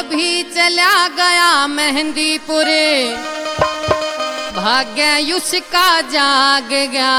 भी चला गया मेहंदीपुर, भाग्य उसका जाग गया।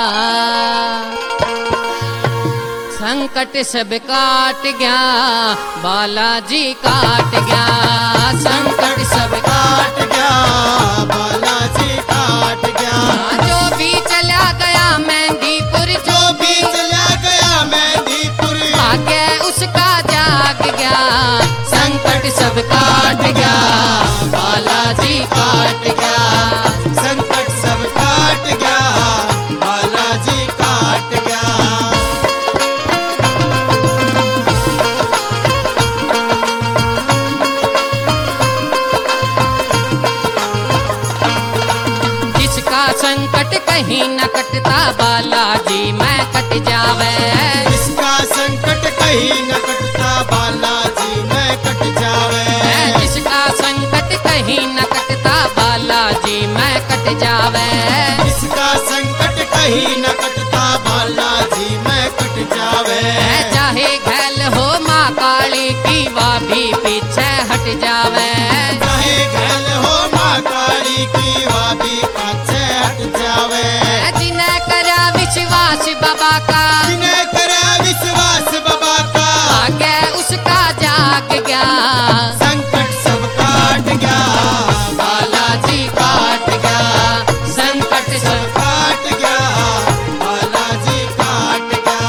संकट सब काट गया, बालाजी काट गया। संकट सब काट गया, बालाजी काट गया। जो भी चला गया मेहंदीपुर, जो भी चला गया मेहंदीपुर, भाग्य उसका जाग गया। संकट सब काट गया, बालाजी काट गया। संकट सब काट गया, बालाजी काट गया। जिसका संकट कहीं न कटता, बालाजी मैं कट जावे। जिसका संकट कहीं न कटता, बालाजी मैं कट जावे। जिसका संकट कहीं न कटता, बालाजी मैं कट जावे। जिसका संकट कहीं न कटता, बालाजी मैं कट जावे। चाहे घैल हो माँ काली की, वह भी पीछे हट जावे। चाहे घैल हो माँ काली की, वह भी पीछे हट जावे। जिन्हें करा विश्वास बाबा का, जिन्हें करा विश्वास बाबा का, भाग्य उसका जाग गया। संकट सब काट गया, बालाजी काट गया। संकट सब काट गया, बालाजी काट गया।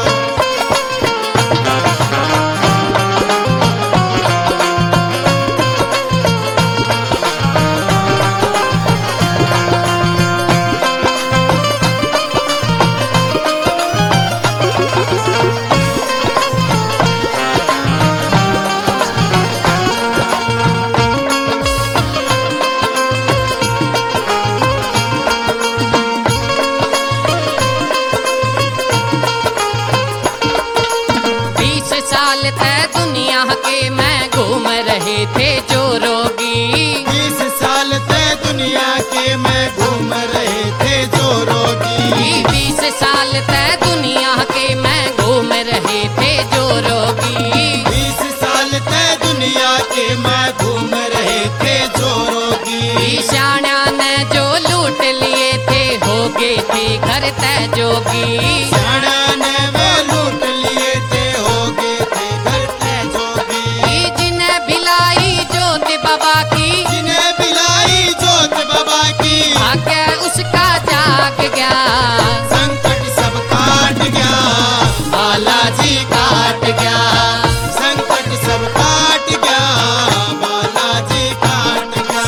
साल तक दुनिया के मैं घूम रहे थे जो रोगी। 20 साल से दुनिया के मैं घूम रहे थे जो रोगी। 20 साल तक दुनिया के मैं घूम रहे थे जो रोगी। 20 साल से दुनिया के मैं घूम रहे थे जो रोगी। ईशान्या ने जो लूट लिए थे, हो गए थे घर तय जोगी। शाना ने वो लूट लिए थे, हो गए थे घर तय जोगी। जिन्हें भिलाई जोत बाबा की, जिन्हें बिलाई जोत बाबा की, भाग्य उसका जाग गया। संकट सब काट गया, बालाजी काट गया। संकट सब काट गया, बालाजी काट गया।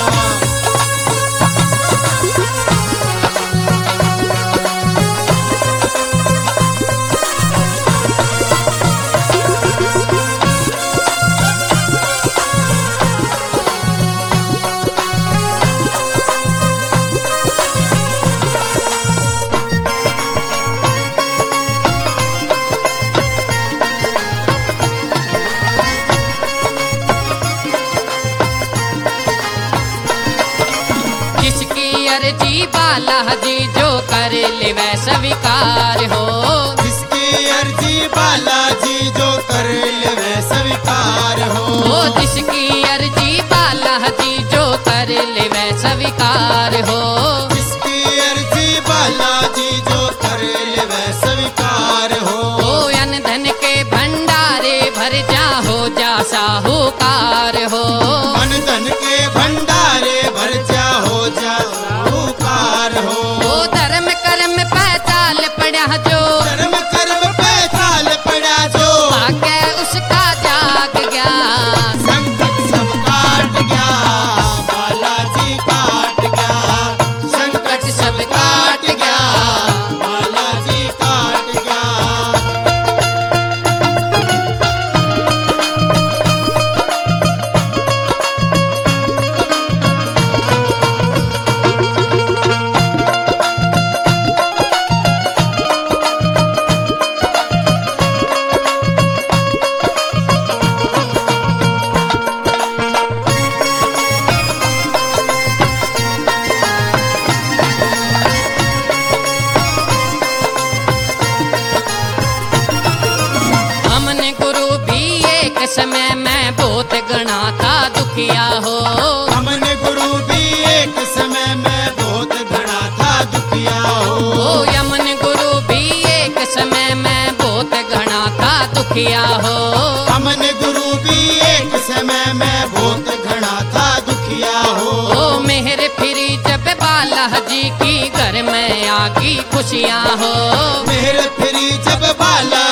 जिसकी अर्जी बालाजी जो कर ले वै स्वीकार हो। जिसकी अर्जी बालाजी जो कर ले वह स्वीकार हो। जिसकी अर्जी बालाजी जो कर ले वै स्वीकार हो। जिसकी अर्जी बालाजी जो कर ले वह स्वीकार हो। अन धन के भंडारे भर जा, हो जा साहूकार हो। मन धन के भंडारे भर जा, हो जा साहूकार हो। धर्म कर्म पैताल पड़ा जो, कर्म कर्म पे चाल पड़ा जो, भाग्य उसका जाग गया। संकट सब काट गया, बालाजी काट गया। संकट सब काट गया, बालाजी काट गया। समय मैं बहुत घना था दुखिया हो। हमन गुरु भी एक समय में बहुत घना था दुखिया हो। ओ यमन गुरु भी एक समय में बहुत घना था दुखिया हो। हमन गुरु भी एक समय में बहुत घना था दुखिया हो। ओ मेहर फिरी जब बाला जी की घर में आगी खुशियाँ हो। मेहर फिरी जब बाला